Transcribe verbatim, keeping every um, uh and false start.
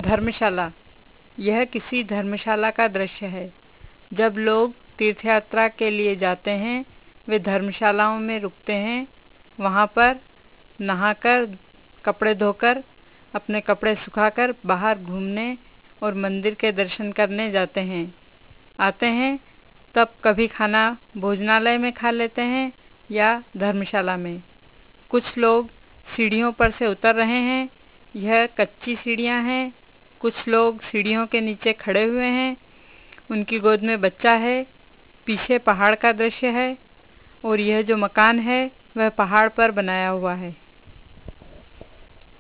धर्मशाला। यह किसी धर्मशाला का दृश्य है। जब लोग तीर्थ यात्रा के लिए जाते हैं वे धर्मशालाओं में रुकते हैं। वहाँ पर नहाकर, कपड़े धोकर, अपने कपड़े सुखाकर बाहर घूमने और मंदिर के दर्शन करने जाते हैं। आते हैं तब कभी खाना भोजनालय में खा लेते हैं या धर्मशाला में। कुछ लोग सीढ़ियों पर से उतर रहे हैं। यह कच्ची सीढ़ियाँ हैं। कुछ लोग सीढ़ियों के नीचे खड़े हुए हैं। उनकी गोद में बच्चा है। पीछे पहाड़ का दृश्य है और यह जो मकान है वह पहाड़ पर बनाया हुआ है।